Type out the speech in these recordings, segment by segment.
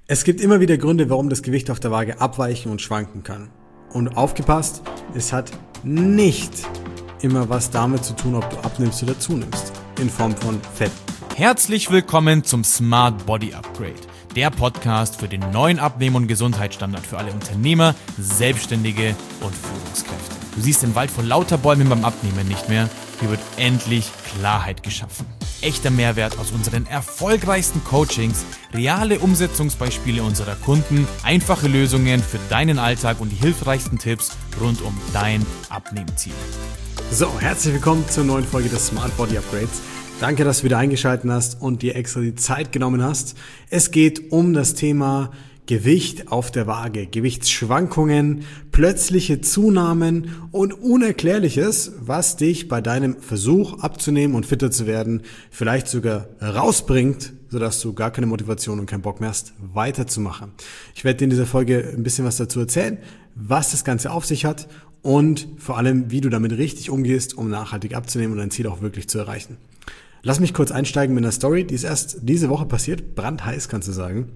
Es gibt immer wieder Gründe, warum das Gewicht auf der Waage abweichen und schwanken kann. Und aufgepasst, es hat nicht immer was damit zu tun, ob du abnimmst oder zunimmst, in Form von Fett. Herzlich willkommen zum Smart Body Upgrade, der Podcast für den neuen Abnehmen- und Gesundheitsstandard für alle Unternehmer, Selbstständige und Führungskräfte. Du siehst den Wald vor lauter Bäumen beim Abnehmen nicht mehr. Hier wird endlich Klarheit geschaffen. Echter Mehrwert aus unseren erfolgreichsten Coachings, reale Umsetzungsbeispiele unserer Kunden, einfache Lösungen für deinen Alltag und die hilfreichsten Tipps rund um dein Abnehmziel. So, herzlich willkommen zur neuen Folge des Smart Body Upgrades. Danke, dass du wieder eingeschaltet hast und dir extra die Zeit genommen hast. Es geht um das Thema Gewicht auf der Waage, Gewichtsschwankungen, plötzliche Zunahmen und Unerklärliches, was dich bei deinem Versuch abzunehmen und fitter zu werden vielleicht sogar rausbringt, sodass du gar keine Motivation und keinen Bock mehr hast, weiterzumachen. Ich werde dir in dieser Folge ein bisschen was dazu erzählen, was das Ganze auf sich hat und vor allem, wie du damit richtig umgehst, um nachhaltig abzunehmen und dein Ziel auch wirklich zu erreichen. Lass mich kurz einsteigen mit einer Story, die ist erst diese Woche passiert, brandheiß kannst du sagen.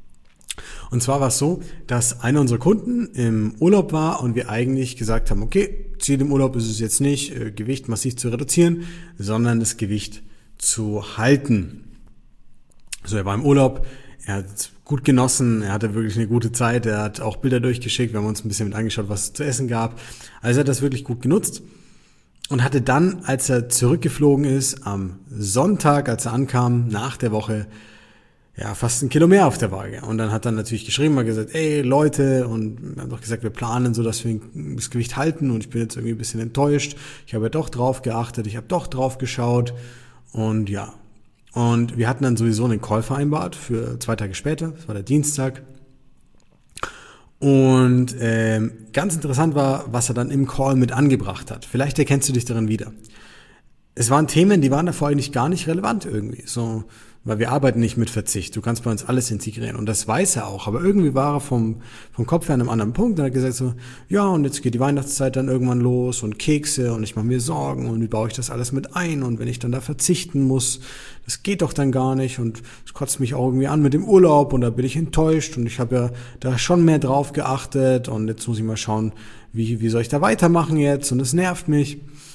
Und zwar war es so, dass einer unserer Kunden im Urlaub war und wir eigentlich gesagt haben, okay, Ziel im Urlaub ist es jetzt nicht, Gewicht massiv zu reduzieren, sondern das Gewicht zu halten. So, er war im Urlaub, er hat gut genossen, er hatte wirklich eine gute Zeit, er hat auch Bilder durchgeschickt, wir haben uns ein bisschen mit angeschaut, was es zu essen gab. Also er hat das wirklich gut genutzt und hatte dann, als er zurückgeflogen ist, am Sonntag, als er ankam, nach der Woche, fast 1 Kilo mehr auf der Waage. Und dann hat er natürlich geschrieben, hat gesagt, ey Leute, und wir haben doch gesagt, wir planen so, dass wir das Gewicht halten und ich bin jetzt irgendwie ein bisschen enttäuscht. Ich habe ja doch drauf geachtet, ich habe doch drauf geschaut und ja. Und wir hatten dann sowieso einen Call vereinbart für 2 Tage später, das war der Dienstag. Und ganz interessant war, was er dann im Call mit angebracht hat. Vielleicht erkennst du dich darin wieder. Es waren Themen, die waren davor eigentlich gar nicht relevant irgendwie, so, weil wir arbeiten nicht mit Verzicht. Du kannst bei uns alles integrieren und das weiß er auch. Aber irgendwie war er vom Kopf her an einem anderen Punkt und hat gesagt so, ja und jetzt geht die Weihnachtszeit dann irgendwann los und Kekse und ich mache mir Sorgen und wie baue ich das alles mit ein und wenn ich dann da verzichten muss, das geht doch dann gar nicht und es kotzt mich auch irgendwie an mit dem Urlaub und da bin ich enttäuscht und ich habe ja da schon mehr drauf geachtet und jetzt muss ich mal schauen, wie soll ich da weitermachen jetzt und es nervt mich.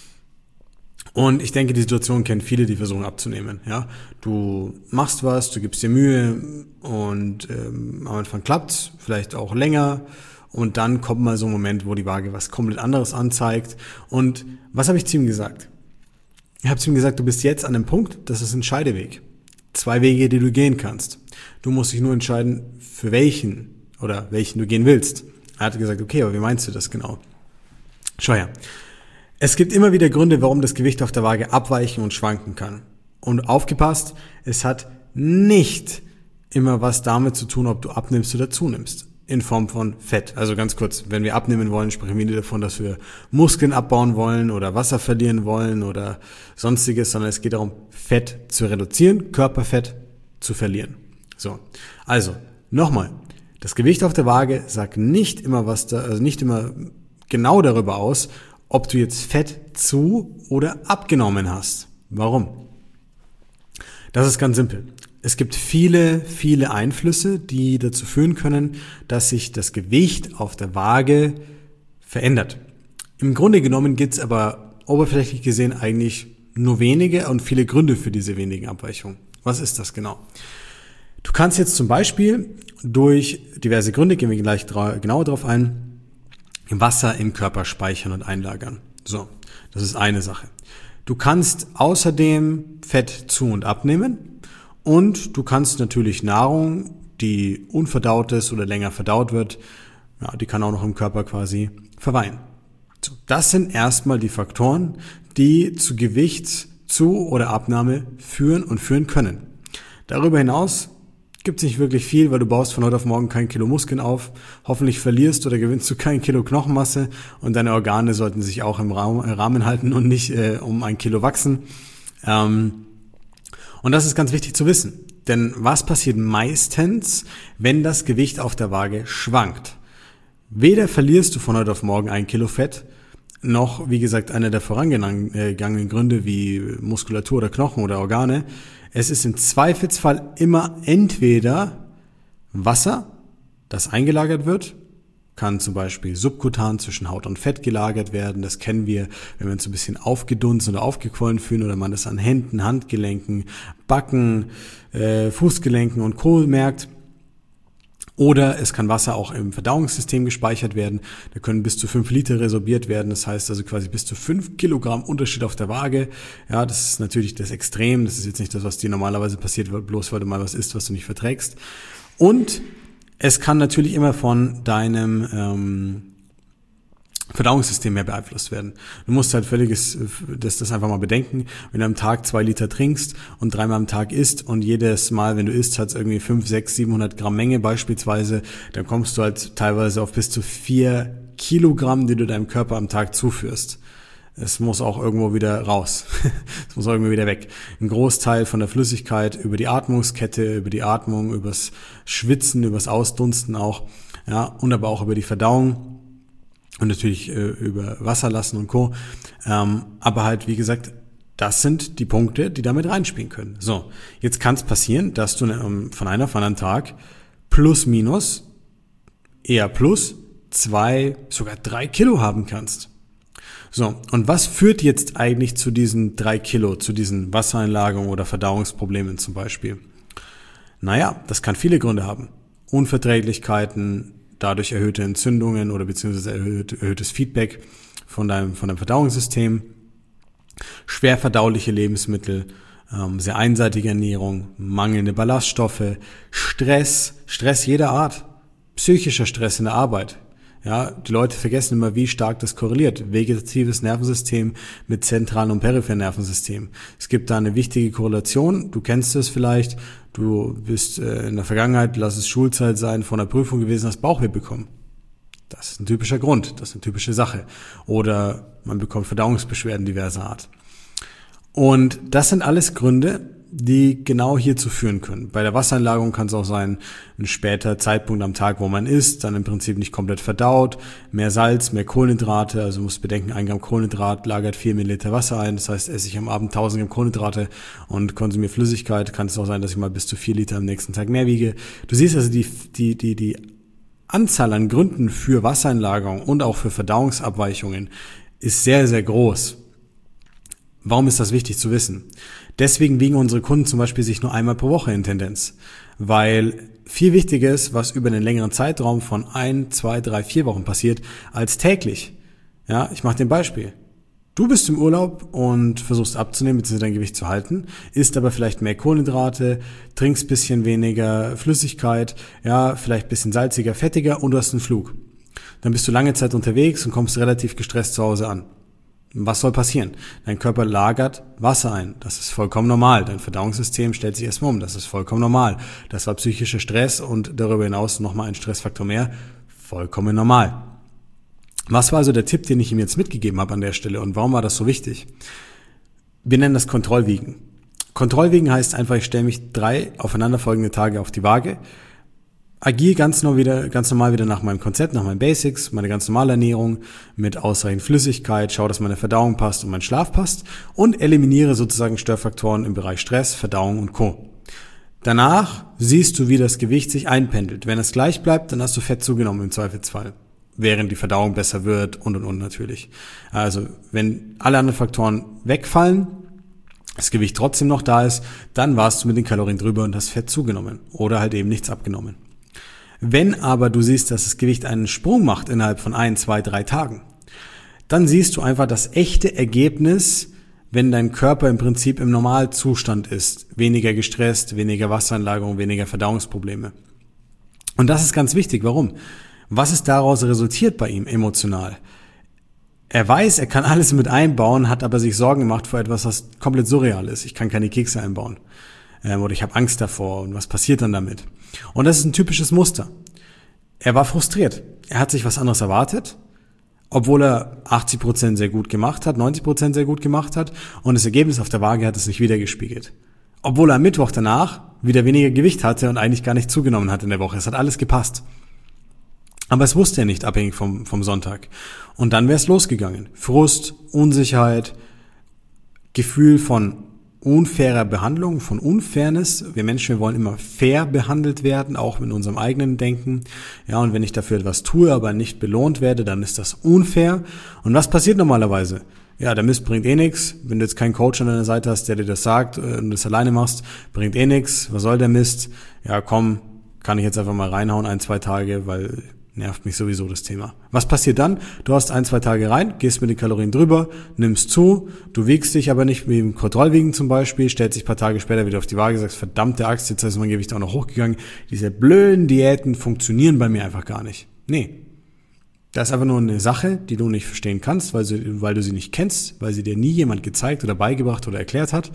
Und ich denke, die Situation kennen viele, die versuchen abzunehmen. Ja, du machst was, du gibst dir Mühe und am Anfang klappt's, vielleicht auch länger und dann kommt mal so ein Moment, wo die Waage was komplett anderes anzeigt. Und was habe ich zu ihm gesagt? Ich habe zu ihm gesagt, du bist jetzt an dem Punkt, das ist ein Scheideweg. 2 Wege, die du gehen kannst. Du musst dich nur entscheiden, für welchen du gehen willst. Er hat gesagt, okay, aber wie meinst du das genau? Schau her. Es gibt immer wieder Gründe, warum das Gewicht auf der Waage abweichen und schwanken kann. Und aufgepasst, es hat nicht immer was damit zu tun, ob du abnimmst oder zunimmst. In Form von Fett. Also ganz kurz, wenn wir abnehmen wollen, sprechen wir nicht davon, dass wir Muskeln abbauen wollen oder Wasser verlieren wollen oder sonstiges, sondern es geht darum, Fett zu reduzieren, Körperfett zu verlieren. So. Also, nochmal. Das Gewicht auf der Waage sagt nicht immer nicht immer genau darüber aus, ob du jetzt Fett zu- oder abgenommen hast. Warum? Das ist ganz simpel. Es gibt viele, viele Einflüsse, die dazu führen können, dass sich das Gewicht auf der Waage verändert. Im Grunde genommen gibt es aber oberflächlich gesehen eigentlich nur wenige und viele Gründe für diese wenigen Abweichungen. Was ist das genau? Du kannst jetzt zum Beispiel durch diverse Gründe, gehen wir gleich genauer drauf ein, Wasser im Körper speichern und einlagern. So, das ist eine Sache. Du kannst außerdem Fett zu- und abnehmen und du kannst natürlich Nahrung, die unverdaut ist oder länger verdaut wird, die kann auch noch im Körper quasi verweilen. So, das sind erstmal die Faktoren, die zu Gewichtszu- oder Abnahme führen können. Darüber hinaus gibt es nicht wirklich viel, weil du baust von heute auf morgen kein Kilo Muskeln auf. Hoffentlich verlierst oder gewinnst du kein Kilo Knochenmasse und deine Organe sollten sich auch im Rahmen halten und nicht um 1 Kilo wachsen. Und das ist ganz wichtig zu wissen. Denn was passiert meistens, wenn das Gewicht auf der Waage schwankt? Weder verlierst du von heute auf morgen 1 Kilo Fett, noch, wie gesagt, einer der vorangegangenen Gründe wie Muskulatur oder Knochen oder Organe. Es ist im Zweifelsfall immer entweder Wasser, das eingelagert wird, kann zum Beispiel subkutan zwischen Haut und Fett gelagert werden. Das kennen wir, wenn wir uns ein bisschen aufgedunsen oder aufgequollen fühlen oder man das an Händen, Handgelenken, Backen, Fußgelenken und Co. merkt. Oder es kann Wasser auch im Verdauungssystem gespeichert werden. Da können bis zu 5 Liter resorbiert werden. Das heißt also quasi bis zu 5 Kilogramm Unterschied auf der Waage. Ja, das ist natürlich das Extrem. Das ist jetzt nicht das, was dir normalerweise passiert, bloß weil du mal was isst, was du nicht verträgst. Und es kann natürlich immer von deinem Verdauungssystem mehr beeinflusst werden. Du musst halt das einfach mal bedenken. Wenn du am Tag 2 Liter trinkst und 3-mal am Tag isst und jedes Mal, wenn du isst, hat es irgendwie 5, 6, 700 Gramm Menge beispielsweise, dann kommst du halt teilweise auf bis zu 4 Kilogramm, die du deinem Körper am Tag zuführst. Es muss auch irgendwo wieder raus. Es muss auch irgendwie wieder weg. Ein Großteil von der Flüssigkeit über die Atmungskette, über die Atmung, übers Schwitzen, übers Ausdunsten auch, ja, und aber auch über die Verdauung und natürlich über Wasser lassen und Co. Aber halt, wie gesagt, das sind die Punkte, die damit reinspielen können. So, jetzt kann es passieren, dass du von einem auf anderen Tag plus minus, eher plus 2, sogar 3 Kilo haben kannst. So, und was führt jetzt eigentlich zu diesen 3 Kilo, zu diesen Wassereinlagerungen oder Verdauungsproblemen zum Beispiel? Naja, das kann viele Gründe haben. Unverträglichkeiten, dadurch erhöhte Entzündungen oder beziehungsweise erhöhtes Feedback von deinem Verdauungssystem, schwer verdauliche Lebensmittel, sehr einseitige Ernährung, mangelnde Ballaststoffe, Stress jeder Art, psychischer Stress in der Arbeit. Ja, die Leute vergessen immer, wie stark das korreliert. Vegetatives Nervensystem mit zentralen und peripheren Nervensystem. Es gibt da eine wichtige Korrelation. Du kennst es vielleicht. Du bist in der Vergangenheit, lass es Schulzeit sein, vor einer Prüfung gewesen, hast Bauchweh bekommen. Das ist ein typischer Grund. Das ist eine typische Sache. Oder man bekommt Verdauungsbeschwerden diverser Art. Und das sind alles Gründe, die genau hierzu führen können. Bei der Wassereinlagerung kann es auch sein, ein später Zeitpunkt am Tag, wo man isst, dann im Prinzip nicht komplett verdaut, mehr Salz, mehr Kohlenhydrate, also musst bedenken, 1 Gramm Kohlenhydrat lagert 4 Milliliter Wasser ein, das heißt, esse ich am Abend 1000 Gramm Kohlenhydrate und konsumiere Flüssigkeit, kann es auch sein, dass ich mal bis zu 4 Liter am nächsten Tag mehr wiege. Du siehst also, die Anzahl an Gründen für Wassereinlagerung und auch für Verdauungsabweichungen ist sehr, sehr groß. Warum ist das wichtig zu wissen? Deswegen wiegen unsere Kunden zum Beispiel sich nur einmal pro Woche in Tendenz, weil viel wichtiger ist, was über einen längeren Zeitraum von 1, 2, 3, 4 Wochen passiert, als täglich. Ja, ich mache dir ein Beispiel. Du bist im Urlaub und versuchst abzunehmen, bzw. dein Gewicht zu halten, isst aber vielleicht mehr Kohlenhydrate, trinkst bisschen weniger Flüssigkeit, ja, vielleicht bisschen salziger, fettiger und du hast einen Flug. Dann bist du lange Zeit unterwegs und kommst relativ gestresst zu Hause an. Was soll passieren? Dein Körper lagert Wasser ein. Das ist vollkommen normal. Dein Verdauungssystem stellt sich erstmal um. Das ist vollkommen normal. Das war psychischer Stress und darüber hinaus nochmal ein Stressfaktor mehr. Vollkommen normal. Was war also der Tipp, den ich ihm jetzt mitgegeben habe an der Stelle und warum war das so wichtig? Wir nennen das Kontrollwiegen. Kontrollwiegen heißt einfach, ich stelle mich 3 aufeinanderfolgende Tage auf die Waage, agiere ganz normal wieder nach meinem Konzept, nach meinen Basics, meine ganz normale Ernährung mit ausreichend Flüssigkeit, schaue, dass meine Verdauung passt und mein Schlaf passt und eliminiere sozusagen Störfaktoren im Bereich Stress, Verdauung und Co. Danach siehst du, wie das Gewicht sich einpendelt. Wenn es gleich bleibt, dann hast du Fett zugenommen im Zweifelsfall, während die Verdauung besser wird und natürlich. Also wenn alle anderen Faktoren wegfallen, das Gewicht trotzdem noch da ist, dann warst du mit den Kalorien drüber und hast Fett zugenommen oder halt eben nichts abgenommen. Wenn aber du siehst, dass das Gewicht einen Sprung macht innerhalb von 1, 2, 3 Tagen, dann siehst du einfach das echte Ergebnis, wenn dein Körper im Prinzip im Normalzustand ist. Weniger gestresst, weniger Wassereinlagerung, weniger Verdauungsprobleme. Und das ist ganz wichtig. Warum? Was ist daraus resultiert bei ihm emotional? Er weiß, er kann alles mit einbauen, hat aber sich Sorgen gemacht vor etwas, was komplett surreal ist. Ich kann keine Kekse einbauen. Oder ich habe Angst davor und was passiert dann damit? Und das ist ein typisches Muster. Er war frustriert. Er hat sich was anderes erwartet, obwohl er 80% sehr gut gemacht hat, 90% sehr gut gemacht hat und das Ergebnis auf der Waage hat es nicht wiedergespiegelt. Obwohl er am Mittwoch danach wieder weniger Gewicht hatte und eigentlich gar nicht zugenommen hat in der Woche. Es hat alles gepasst. Aber es wusste er nicht, abhängig vom Sonntag. Und dann wäre es losgegangen. Frust, Unsicherheit, Gefühl von unfairer Behandlung, von Unfairness. Wir Menschen, wir wollen immer fair behandelt werden, auch in unserem eigenen Denken. Ja, und wenn ich dafür etwas tue, aber nicht belohnt werde, dann ist das unfair. Und was passiert normalerweise? Ja, der Mist bringt eh nichts. Wenn du jetzt keinen Coach an deiner Seite hast, der dir das sagt und das alleine machst, bringt eh nichts. Was soll der Mist? Ja, komm, kann ich jetzt einfach mal reinhauen, 1-2 Tage, weil nervt mich sowieso das Thema. Was passiert dann? Du hast 1-2 Tage rein, gehst mit den Kalorien drüber, nimmst zu, du wiegst dich aber nicht wie im Kontrollwiegen zum Beispiel, stellst dich ein paar Tage später wieder auf die Waage, sagst, verdammte Axt, jetzt ist mein Gewicht auch noch hochgegangen. Diese blöden Diäten funktionieren bei mir einfach gar nicht. Nee. Das ist einfach nur eine Sache, die du nicht verstehen kannst, weil du sie nicht kennst, weil sie dir nie jemand gezeigt oder beigebracht oder erklärt hat.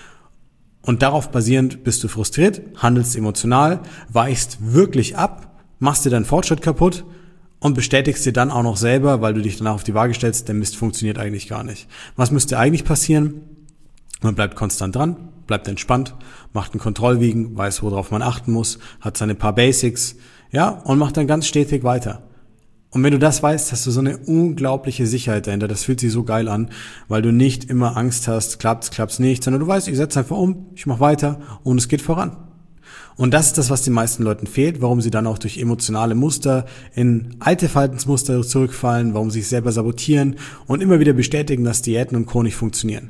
Und darauf basierend bist du frustriert, handelst emotional, weichst wirklich ab, machst dir deinen Fortschritt kaputt und bestätigst dir dann auch noch selber, weil du dich danach auf die Waage stellst, der Mist funktioniert eigentlich gar nicht. Was müsste eigentlich passieren? Man bleibt konstant dran, bleibt entspannt, macht ein Kontrollwiegen, weiß, worauf man achten muss, hat seine paar Basics, ja, und macht dann ganz stetig weiter. Und wenn du das weißt, hast du so eine unglaubliche Sicherheit dahinter. Das fühlt sich so geil an, weil du nicht immer Angst hast, klappt's nicht, sondern du weißt, ich setze einfach um, ich mache weiter und es geht voran. Und das ist das, was den meisten Leuten fehlt, warum sie dann auch durch emotionale Muster in alte Verhaltensmuster zurückfallen, warum sie sich selber sabotieren und immer wieder bestätigen, dass Diäten und Co. nicht funktionieren.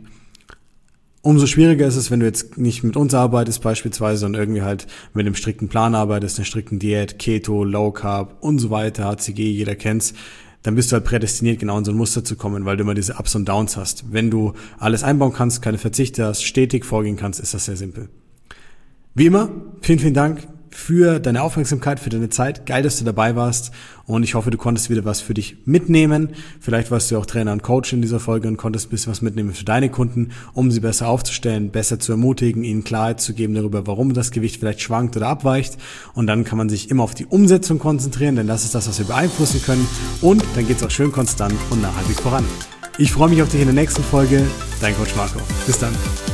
Umso schwieriger ist es, wenn du jetzt nicht mit uns arbeitest beispielsweise, sondern irgendwie halt mit einem strikten Plan arbeitest, einer strikten Diät, Keto, Low Carb und so weiter, HCG, jeder kennt's, dann bist du halt prädestiniert, genau in so ein Muster zu kommen, weil du immer diese Ups und Downs hast. Wenn du alles einbauen kannst, keine Verzichte hast, stetig vorgehen kannst, ist das sehr simpel. Wie immer, vielen, vielen Dank für deine Aufmerksamkeit, für deine Zeit. Geil, dass du dabei warst und ich hoffe, du konntest wieder was für dich mitnehmen. Vielleicht warst du auch Trainer und Coach in dieser Folge und konntest ein bisschen was mitnehmen für deine Kunden, um sie besser aufzustellen, besser zu ermutigen, ihnen Klarheit zu geben darüber, warum das Gewicht vielleicht schwankt oder abweicht. Und dann kann man sich immer auf die Umsetzung konzentrieren, denn das ist das, was wir beeinflussen können. Und dann geht's auch schön konstant und nachhaltig voran. Ich freue mich auf dich in der nächsten Folge. Dein Coach Marco. Bis dann.